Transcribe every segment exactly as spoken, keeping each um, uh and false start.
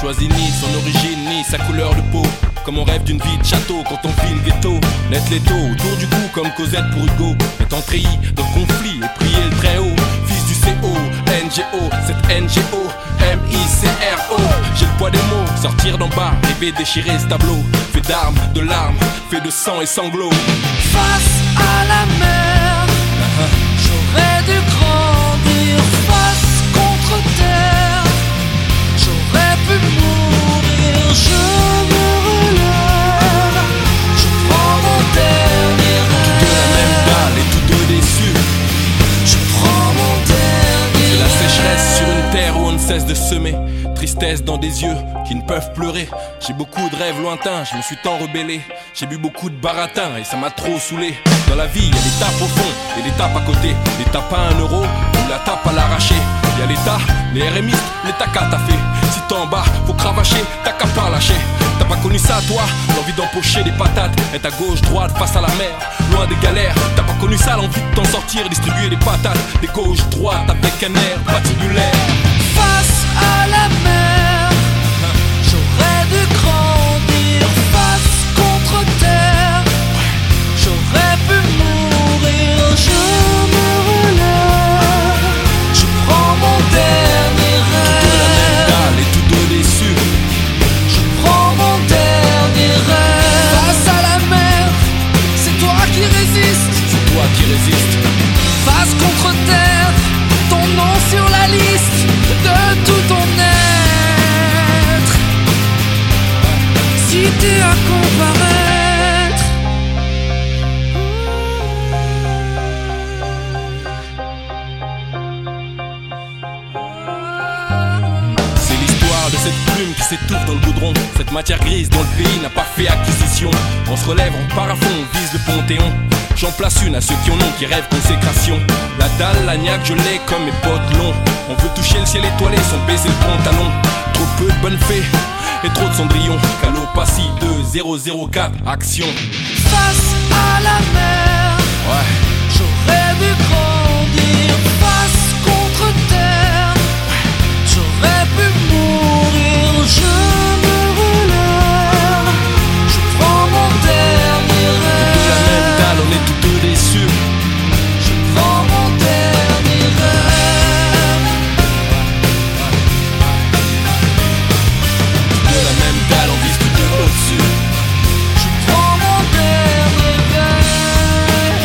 choisit ni son origine ni sa couleur de peau. Comme on rêve d'une vie de château quand on vit le ghetto. Net l'étau autour du cou comme Cosette pour Hugo. Étant treillis de conflit et prier le très haut. Fils du C O, N G O, cette N G O, M I C R O. J'ai le poids des mots, sortir d'en bas, rêver déchirer ce tableau. Fait d'armes, de larmes, fait de sang et sanglots. Face à la mer, j'aurais dû grandir. Face contre terre, j'aurais pu mourir. Je me relève, je prends mon dernier rêve. Tous de la même dalle et tous deux déçus. Je prends mon dernier C'est la rêve. sécheresse sur une terre où on ne cesse de semer. Tristesse dans des yeux qui ne peuvent pleurer. J'ai beaucoup de rêves lointains, je me suis tant rebellé. J'ai bu beaucoup de baratin et ça m'a trop saoulé. Dans la vie, y'a des tapes au fond et des tapes à côté. Les tapes à un euro ou la tape à l'arraché. Y'a l'État, les R M I, les tacas t'as fait. Si t'es en bas, faut cravacher, t'as qu'à pas lâcher. T'as pas connu ça toi, l'envie d'empocher des patates. Être à gauche, droite, face à la mer, loin des galères. T'as pas connu ça, l'envie de t'en sortir, distribuer des patates. Des gauches, droites, avec un air patibulaire. Face à la mer, j'aurais dû grandir. Face contre terre, j'aurais pu mourir. Je me relève, je prends mon dernier Tous de la même rêve. dalle et tous deux déçus. Je prends mon dernier rêve. Face à la mer, c'est toi qui résistes. C'est toi qui résistes. Face contre terre, ton nom sur la liste de tout ton être. Si t'es à comparaître, C'est l'histoire de cette plume qui s'étouffe dans le goudron. Cette matière grise dont le pays n'a pas fait acquisition. On se relève, on part à fond, on vise le Panthéon. J'en place une à ceux qui en ont, qui rêvent consécration. La dalle, la niaque, je l'ai comme mes potes longs. On veut toucher le ciel étoilé sans baisser le pantalon. Trop peu de bonnes fées et trop de cendrillon. Calopassie deux zéro zéro quatre, action. face à la mer, Ouais. j'aurais dû grandir. Face contre terre, j'aurais pu mourir. Je me relève, je prends mon dernier De la même rêve. dalle, on est tous deux déçus. Je prends mon dernier rêve. De la même dalle, on vise tous deux au-dessus. Je prends mon dernier rêve.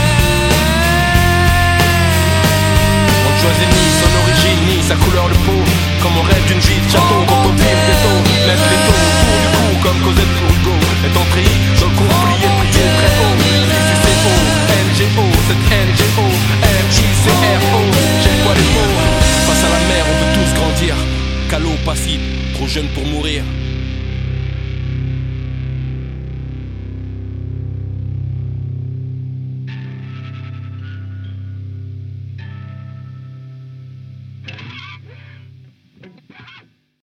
On ne choisit ni son origine ni sa couleur de peau. Comme on rêve d'une vie de château quand on vit le ghetto. Lève les taux autour du cou comme Cosette pour Hugo. Étant treillis dans le conflit et prier très haut. Fils du C O, N G O, cette N G O, M I C R O. J'ai le poids des mots. Face à la mer, on veut tous grandir. Calot, passible, trop jeune pour mourir.